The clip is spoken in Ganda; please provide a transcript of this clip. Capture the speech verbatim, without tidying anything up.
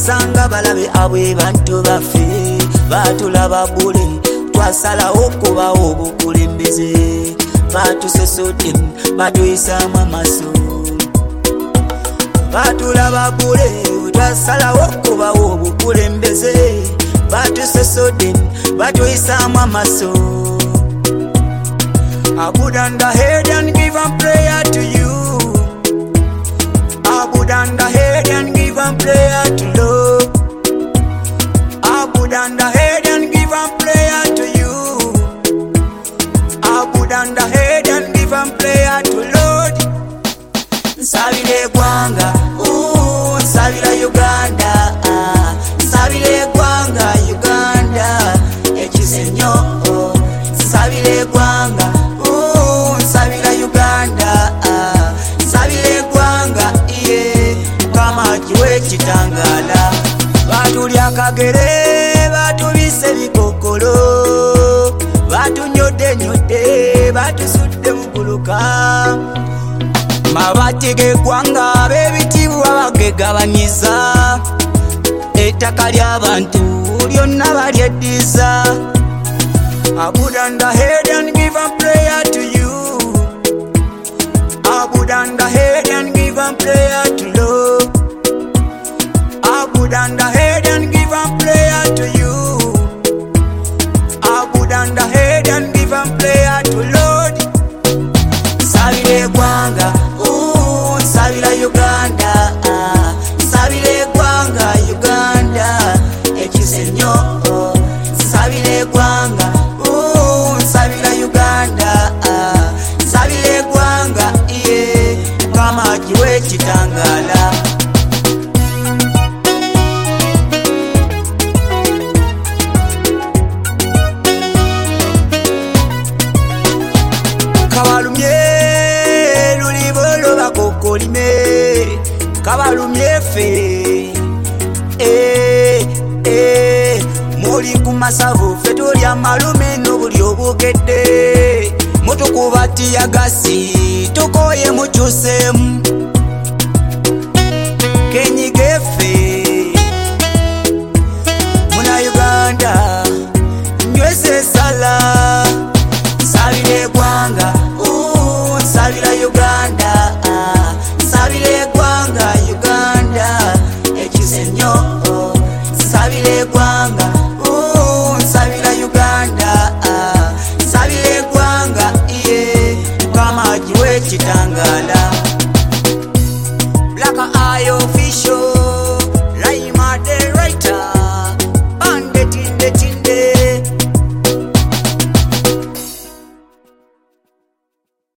batuyisanga balabe abwe bantu baffe batulaba bule twasalawo okubawo obukulembeze batusesodde batuyisaamu amaaso batulaba bule twasalawo okubawo obukulembeze batusesodde batuyisaamu amaaso. I put on the head and give a prayer to you. I put on the head and give a prayer to love. I put on the head and give a prayer to you. I put on the head and give a prayer to Lord. Nsabire gwanga, ooh, nsabira Uganda. Nsabire gwanga Uganda, ekize nnyo. Nsabire gwanga, ooh, nsabira Uganda. Nsabire gwanga, iye, Mukama kiwe kitangala. Batulya akagere, batubise bikokolo. Batunyodde nyodde, batusudde muguluka. Mabati g'eggwanga b'ebitiibwa bagegabanyiza. Ettaka ly'abantu lyonna balyeddiza. I put on the head and give a prayer to you. I put on the head and give a prayer to love. I put on the head and give a prayer to you. I put on the head and give a prayer to Lord. Nsabire gwanga, ooh, nsabira Uganda. Nsabire gwanga Uganda, ekize nnyo. Nsabire gwanga, ooh, nsabira Uganda. Nsabire gwanga, iye, Mukama kiwe kitangala. Kabalumye lulibolo bakokolime, kabalumye fe, eh, eh, muli kumasavu fe tulya malume n'obuli obugedde, mutukubatiya gasi tukoye mukyusemu.